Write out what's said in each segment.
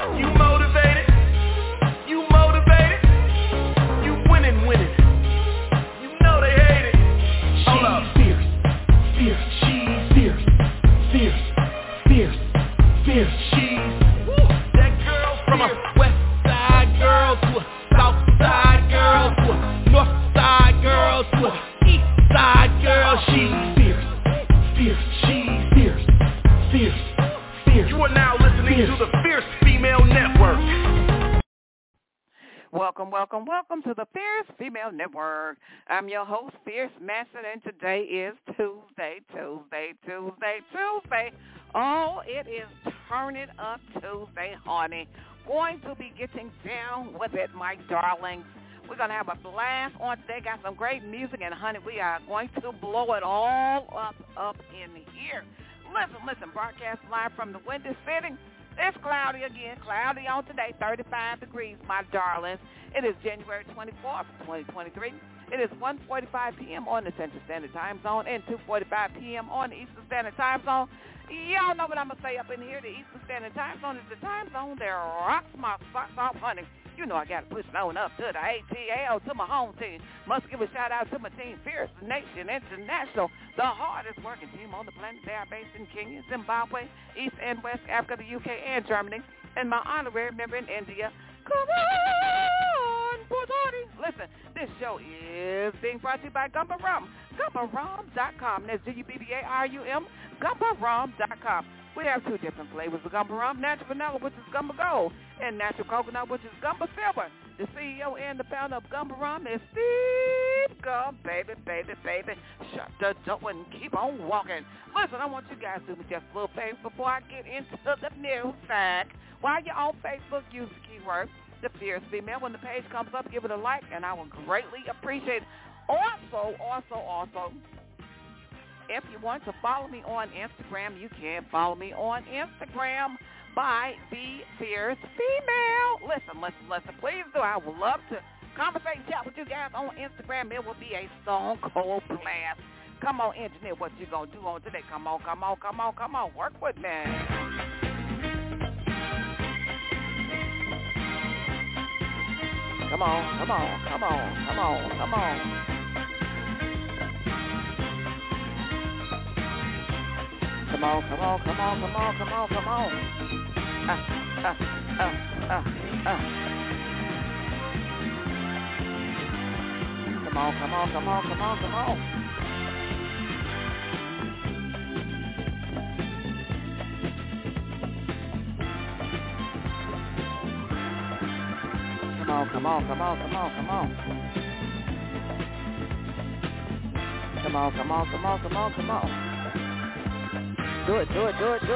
You motivated? You motivated? You winning. You know they hate it. Hold up. Fierce, she's fierce. She's that girl from a west side girl to a south side girl to a north side girl to a east side girl. She's fierce. She's fierce. You are now listening to the Fierce Female Network. Welcome to the Fierce Female Network. I'm your host, Fierce Manson, and today is Tuesday. Oh, it is Turn It Up Tuesday, honey. Going to be getting down with it, my darlings. We're going to have a blast on today. Got some great music, and honey, we are going to blow it all up in here. Listen, broadcast live from the Windy City. It's cloudy again, cloudy on today, 35 degrees, my darlings. It is January 24th, 2023. It is 1:45 p.m. on the Central Standard Time Zone and 2:45 p.m. on the Eastern Standard Time Zone. Y'all know what I'm going to say up in here. The Eastern Standard Time Zone is the time zone that rocks my socks off, honey. You know I got to push it on up to the ATL, to my home team. Must give a shout-out to my team, Fierce Nation International, the hardest working team on the planet. They are based in Kenya, Zimbabwe, East and West Africa, the UK, and Germany. And my honorary member in India, come on, Puerto. Listen, this show is being brought to you by Gumba Rum, GumbaRum.com. That's GUBBARUM, GumbaRum.com. We have two different flavors of Gumba Rum, natural vanilla, which is Gumba Gold, and natural coconut, which is Gumba Silver. The CEO and the founder of Gumba Rum is Steve Gumb, baby. Shut the door and keep on walking. Listen, I want you guys to do me just a little favor before I get into the news fact. While you're on Facebook, use the keyword, The Fierce Female. When the page comes up, give it a like, and I will greatly appreciate it. Also, if you want to follow me on Instagram, you can follow me on Instagram by The Fierce Female. Listen, please do. I would love to conversate and chat with you guys on Instagram. It will be a stone cold blast. Come on, engineer, what you going to do on today? Come on. Work with me. Come on. Come on. Come on. Come on. Do it. Yeah.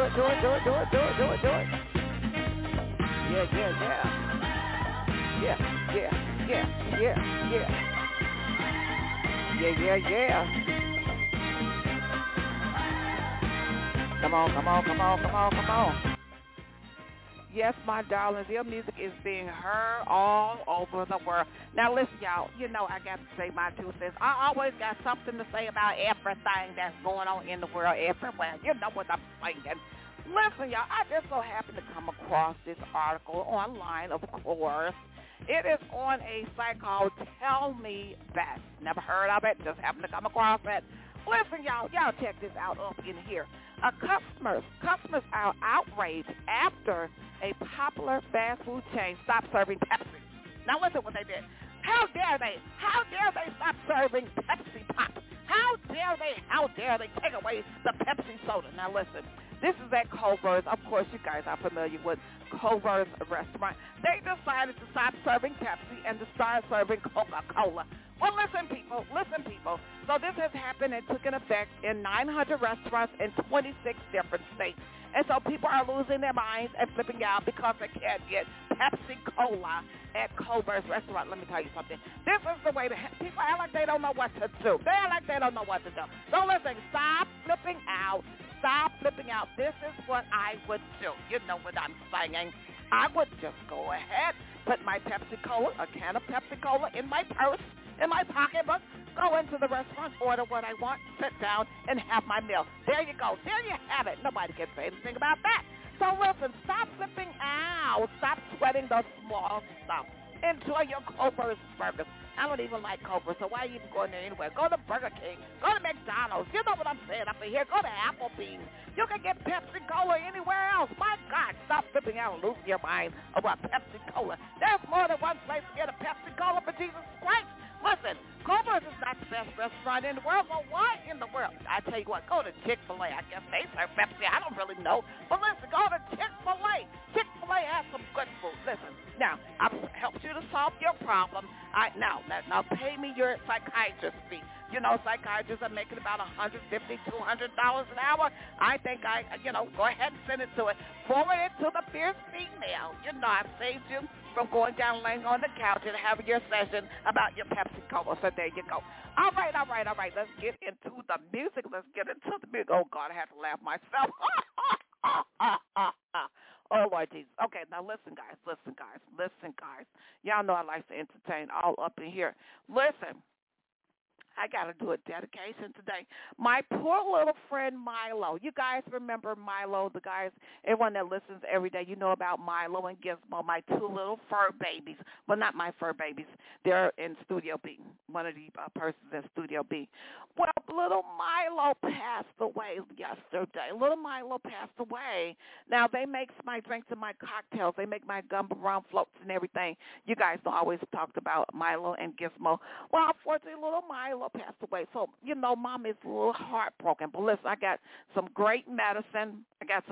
Come on. Yes, my darlings, your music is being heard all over the world. Now, listen, y'all, you know I got to say my 2 cents. I always got something to say about everything that's going on in the world everywhere. You know what I'm saying. Listen, y'all, I just so happened to come across this article online, of course. It is on a site called Tell Me Best. Never heard of it, just happened to come across it. Listen, y'all check this out up in here. Customers are outraged after a popular fast food chain stopped serving Pepsi. Now listen what they did. How dare they stop serving Pepsi Pop? How dare they take away the Pepsi soda? Now listen, this is at Culver's. Of course, you guys are familiar with Culver's restaurant. They decided to stop serving Pepsi and to start serving Coca-Cola. Well, listen, people. So this has happened and took an effect in 900 restaurants in 26 different states. And so people are losing their minds and flipping out because they can't get Pepsi Cola at Culver's restaurant. Let me tell you something. This is the way people act like they don't know what to do. They act like they don't know what to do. So listen, stop flipping out. This is what I would do. You know what I'm saying. I would just go ahead, put my Pepsi Cola, a can of Pepsi Cola in my purse, in my pocketbook, go into the restaurant, order what I want, sit down, and have my meal. There you go. There you have it. Nobody can say anything about that. So listen, stop flipping out. now. Stop sweating the small stuff. Enjoy your Culver's burgers. I don't even like Culver's, so why are you even going there anywhere? Go to Burger King. Go to McDonald's. You know what I'm saying up in here. Go to Applebee's. You can get Pepsi Cola anywhere else. My God, stop flipping out and losing your mind about Pepsi Cola. There's more than one place to get a Pepsi Cola, for Jesus Christ. Listen, Culver's is not the best restaurant in the world. Well, what in the world? I tell you what, go to Chick-fil-A. I guess they serve Pepsi. I don't really know. But listen, go to Chick-fil-A. Chick-fil-A has some good food. Listen, now, I've helped you to solve your problem. Now pay me your psychiatrist fee. You know, psychiatrists are making about $150, $200 an hour. I think go ahead and send it to it. Forward it to the fierce female. You know, I've saved you from going down laying on the couch and having your session about your Pepsi Cola. So there you go. All right. Let's get into the music. Oh, God, I had to laugh myself. Oh, Lord Jesus. Okay, now listen, guys. Y'all know I like to entertain all up in here. Listen. I got to do a dedication today. My poor little friend Milo. You guys remember Milo, the guys, everyone that listens every day, you know about Milo and Gizmo, my two little fur babies. Well, not my fur babies. They're in Studio B, one of the persons in Studio B. Well, little Milo passed away yesterday. Little Milo passed away. Now, they make my drinks and my cocktails. They make my gumbo rum floats and everything. You guys know I always talked about Milo and Gizmo. Well, unfortunately, little Milo passed away. So, Mom is a little heartbroken. But listen, I got some great medicine.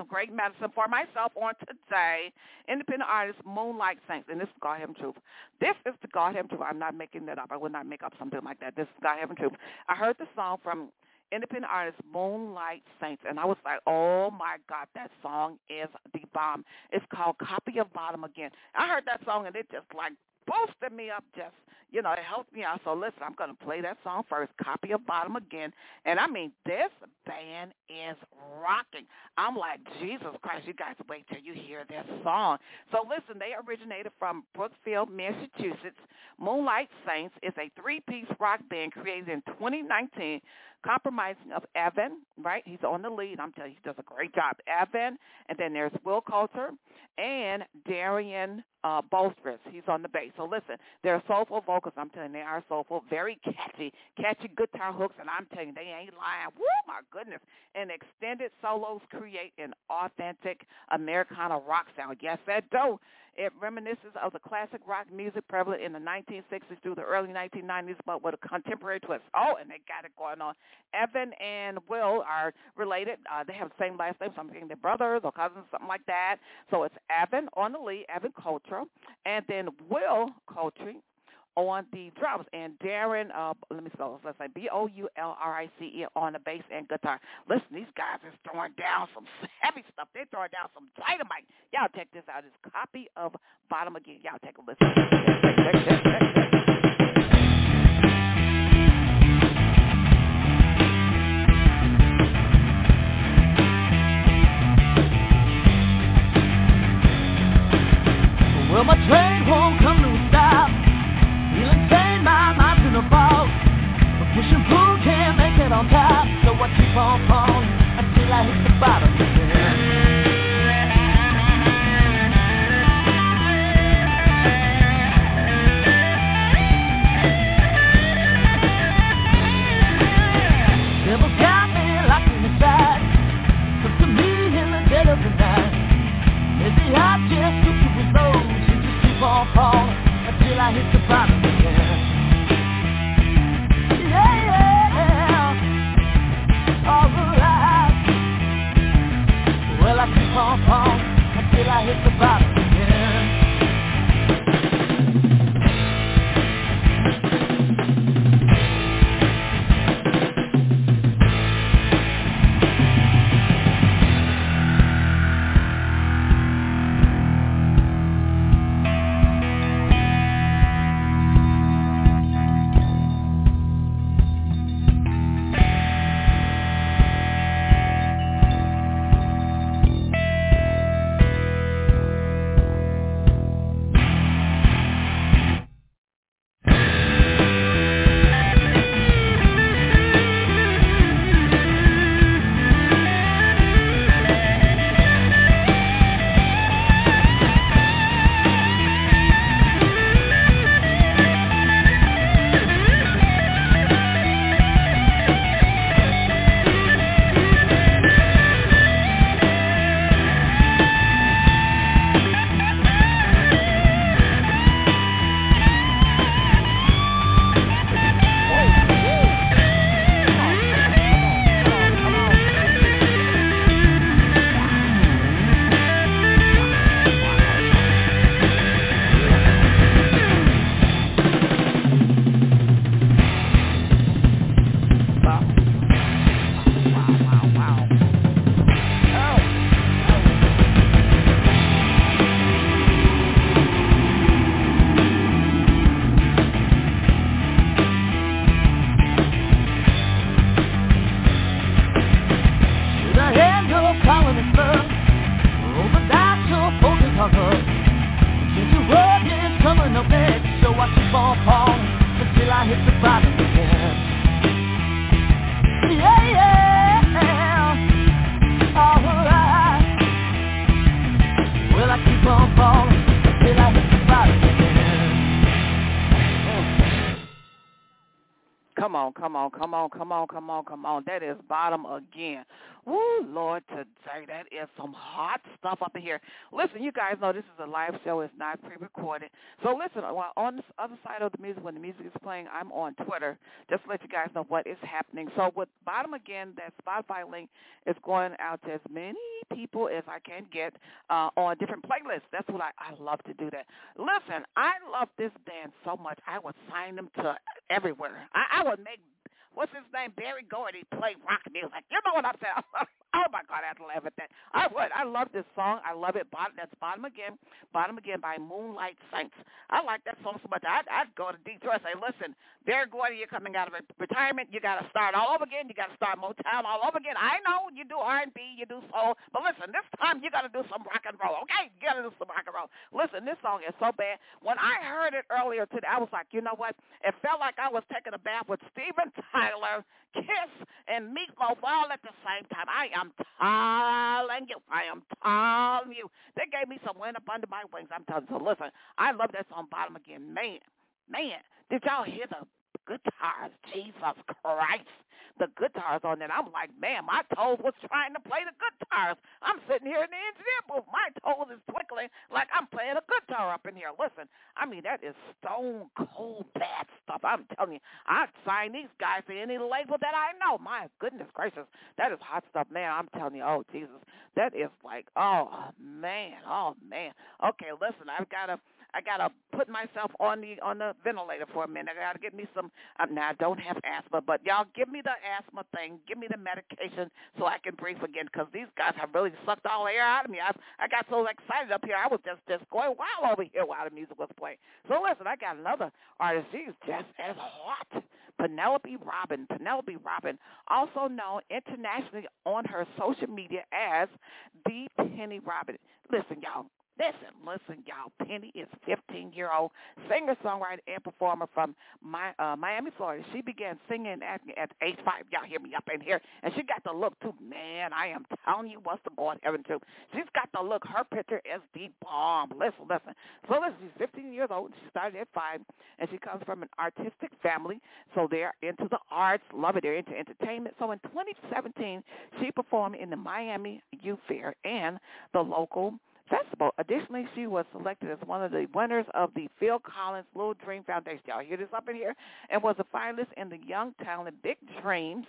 For myself on today. Independent artist Moonlight Saints. And this is God Heaven Truth. This is the God Heaven Truth. I'm not making that up. I would not make up something like that. This is God Heaven Truth. I heard the song from independent artist Moonlight Saints, and I was like, oh, my God, that song is the bomb. It's called Copy of Bottom Again. I heard that song, and it just, boosted me up just, it helped me out. So, listen, I'm going to play that song first, Copy of Bottom Again. And, this band is rocking. I'm like, Jesus Christ, you guys wait till you hear this song. So, listen, they originated from Brookfield, Massachusetts. Moonlight Saints is a three-piece rock band created in 2019, comprising of Evan, right? He's on the lead. I'm telling you, he does a great job. Evan, and then there's Will Coulter and Darian Bolstress. He's on the bass. So listen, they're soulful vocals. I'm telling you, they are soulful, very catchy guitar hooks, and I'm telling you, they ain't lying. Woo, my goodness. And extended solos create an authentic Americana rock sound. Yes, that do. It reminisces of the classic rock music prevalent in the 1960s through the early 1990s, but with a contemporary twist. Oh, and they got it going on. Evan and Will are related. They have the same last name, so I'm thinking they're brothers or cousins, something like that. So it's Evan on the lead, Evan Coulter, and then Will Coulter on the drums, and Darren, let's say Boulrice on the bass and guitar. Listen, these guys are throwing down some heavy stuff. They're throwing down some dynamite. Y'all check this out. It's Copy of Bottom Again. Y'all take a listen. Well, my train won't come to a stop. Feeling my mind's in a fog. But push and pull can't make it on top. So I keep on falling until I hit the bottom again. Devil's got me locked inside. Put to me in the dead of the night. Maybe I just took to his lows and just keep on falling until I hit the bottom again. Yeah, all alive. falling no bed, so I keep on falling until I hit the bottom again. Yeah, yeah, alright. Well, I keep on falling until I hit the bottom again. Come on, come on, come on, come on, come on, come on. That is bottom again. Woo, Lord, today, that is some hot stuff up in here. Listen, you guys know this is a live show. It's not pre-recorded. So listen, on this other side of the music, when the music is playing, I'm on Twitter, just to let you guys know what is happening. So with bottom again, that Spotify link is going out to as many people as I can get on different playlists. That's what I love to do that. Listen, I love this band so much, I would sign them to everywhere. I would make, what's his name, Barry Gordy, play rock music. You know what I'm saying? Oh, my God, I have to laugh at that. I would. I love this song. I love it. That's Bottom Again by Moonlight Saints. I like that song so much. I'd go to Detroit and say, listen, Barry Gordy, you're coming out of retirement. You got to start all over again. You got to start Motown all over again. I know you do R&B, you do soul, but listen, this time you got to do some rock and roll, okay? You got to do some rock and roll. Listen, this song is so bad. When I heard it earlier today, I was like, you know what? It felt like I was taking a bath with Steven Tyler, Kiss, and Meatloaf all at the same time. I am telling you. They gave me some wind up under my wings. I'm telling you. So listen, I love that song, Bottom Again. Man, did y'all hear the guitars? Jesus Christ. The guitars on it. I'm like, man, my toes was trying to play the guitars. I'm sitting here in the engineer booth. My toes is twinkling like I'm playing a guitar up in here. Listen, I mean, that is stone cold bad stuff. I'm telling you, I'd sign these guys to any label that I know. My goodness gracious, that is hot stuff, man. I'm telling you, oh, Jesus, that is like, oh, man. Okay, listen, I gotta put myself on the ventilator for a minute. I gotta get me some. Now I don't have asthma, but y'all give me the asthma thing. Give me the medication so I can breathe again. Because these guys have really sucked all the air out of me. I got so excited up here. I was just going wild over here while the music was playing. So listen, I got another artist. She's just as hot. Penelope Robin, also known internationally on her social media as the Penny Robin. Listen, y'all. Listen, y'all. Penny is a 15-year-old singer-songwriter and performer from Miami, Florida. She began singing and acting at age 5. Y'all hear me up in here. And she got the look, too. Man, I am telling you what's to go in heaven, too. She's got the look. Her picture is the bomb. Listen. So listen, she's 15 years old. She started at 5, and she comes from an artistic family. So they're into the arts. Love it. They're into entertainment. So in 2017, she performed in the Miami Youth Fair and the local festival. Additionally, she was selected as one of the winners of the Phil Collins Little Dream Foundation. Y'all hear this up in here? And was a finalist in the Young Talent Big Dreams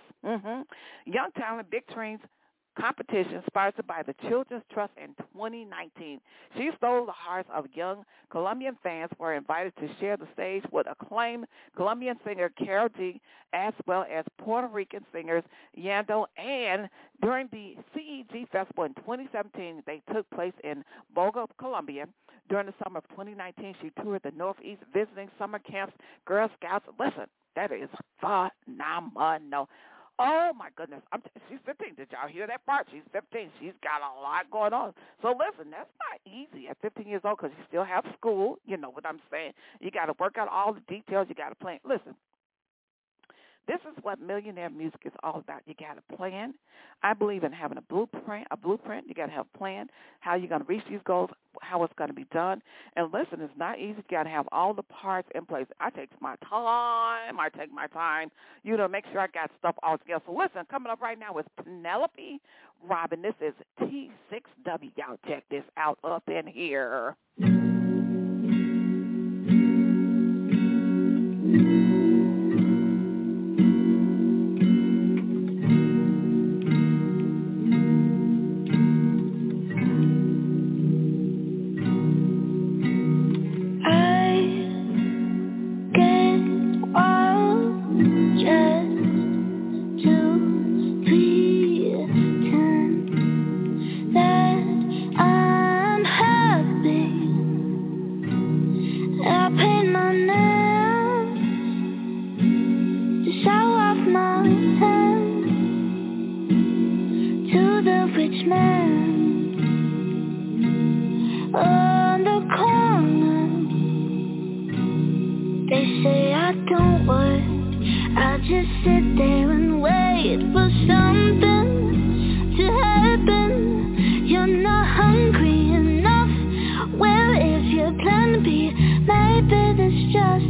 competition sponsored by the Children's Trust in 2019. She stole the hearts of young Colombian fans who were invited to share the stage with acclaimed Colombian singer Karol G, as well as Puerto Rican singers Yandel. And during the CEG Festival in 2017, they took place in Bogotá, Colombia. During the summer of 2019, she toured the Northeast visiting summer camps, Girl Scouts. Listen, that is phenomenal. Oh, my goodness. She's 15. Did y'all hear that part? She's 15. She's got a lot going on. So, listen, that's not easy at 15 years old because you still have school. You know what I'm saying? You got to work out all the details. You got to plan. Listen, this is what millionaire music is all about. You got to plan. I believe in having a blueprint. You got to have a plan, how you're going to reach these goals, how it's going to be done. And listen, it's not easy. You got to have all the parts in place. I take my time, make sure I got stuff all together. So listen, coming up right now is Penelope Robin. This is T6W. Y'all check this out up in here.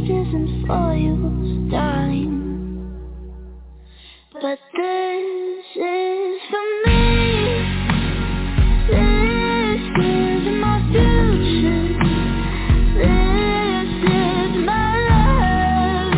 isn't for you, darling. But this is for me. This is my future. This is my love.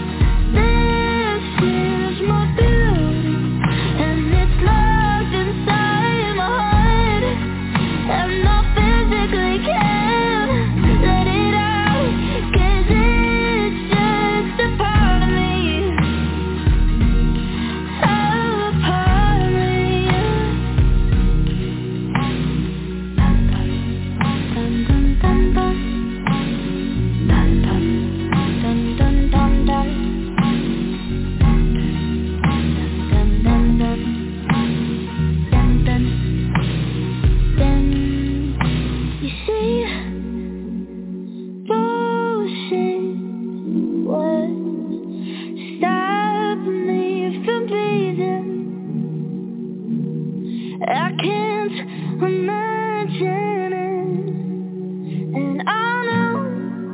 This is my beauty. And it's locked inside my heart. And I physically can't let it out. 'Cause it's just a part of me. A part of me. Dun dun dun dun dun. Dun dun dun dun dun. Dun dun dun dun dun. Then you see, bullshit words stop me from breathing. I can't imagine it, and I know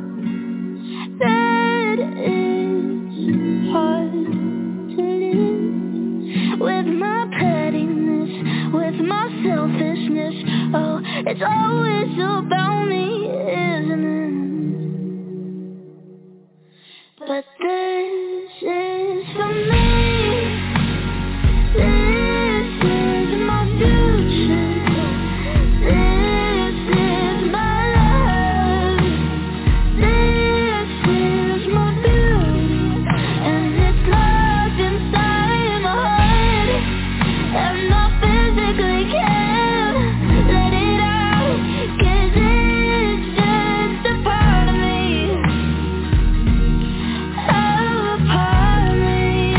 that it's hard to live with my pettiness, with my selfishness. Oh, it's always about me, isn't it? But this is for me. This is my future. This is my love. This is my beauty. And it's locked inside my heart. And I physically can't let it out. 'Cause it's just a part of me. A part of me.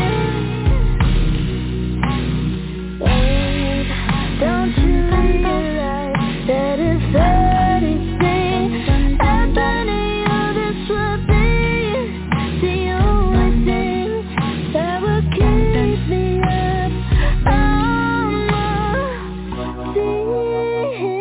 Babe, don't you realize that if anything happened to you, this would be the only thing that would keep me up on my feet?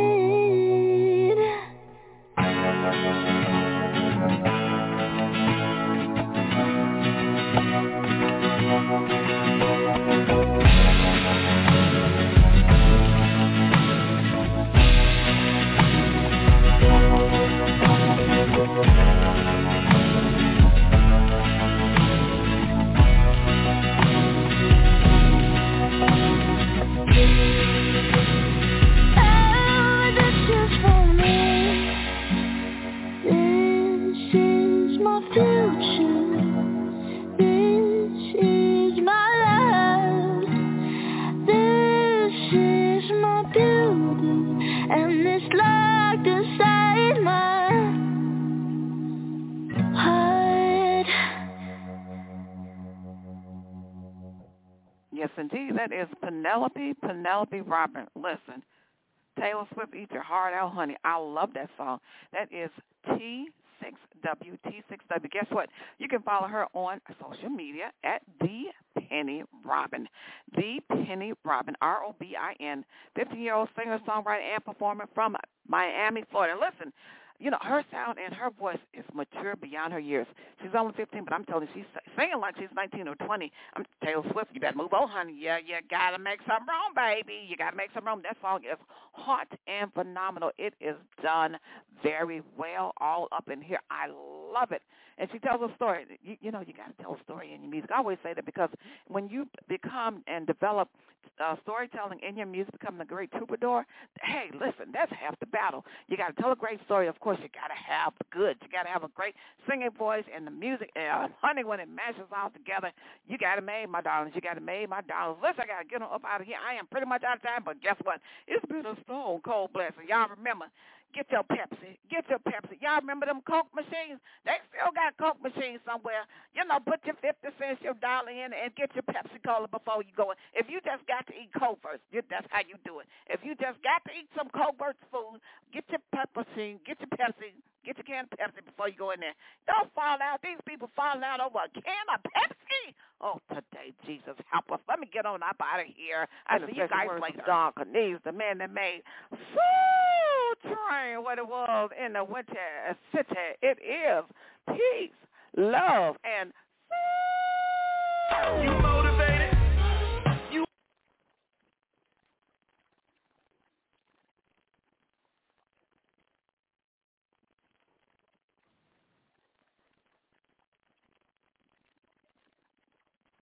Oh, this is for me. This is my future. This is my love. This is my beauty. And it's locked inside my heart. Yes, indeed. That is Penelope Robin. Listen, Taylor Swift, eat your heart out, honey. I love that song. That is T6W. Guess what? You can follow her on social media at The Penny Robin. The Penny Robin, Robin, 15-year-old singer, songwriter, and performer from Miami, Florida. Listen, you know, her sound and her voice is mature beyond her years. She's only 15, but I'm telling you, she's singing like she's 19 or 20. I'm Taylor Swift. You better move on, honey. Yeah, you got to make something wrong, baby. You got to make something wrong. That song is hot and phenomenal. It is done very well all up in here. I love it. And she tells a story. You know, you got to tell a story in your music. I always say that because when you become and develop storytelling in your music, becoming a great troubadour, hey, listen, that's half the battle. You got to tell a great story. Of course, you got to have the goods. You got to have a great singing voice and the music. Honey, when it mashes all together, you got to make my darlings. You got to make my darlings. Listen, I got to get on up out of here. I am pretty much out of time, but guess what? It's been a stone cold blessing. Y'all remember, get your Pepsi. Get your Pepsi. Y'all remember them Coke machines? They still got Coke machines somewhere. You know, put your 50 cents, your dollar in, and get your Pepsi Cola before you go in. If you just got to eat Coke first, that's how you do it. If you just got to eat some Covert food, get your Pepsi, get your Pepsi, get your can of Pepsi before you go in there. Don't fall out. These people falling out over a can of Pepsi. Oh, today, Jesus, help us. Let me get on up out of here. I see you guys like Don Cornelius, the man that made Soul Train what it was in the Winter City. It is peace, love, and You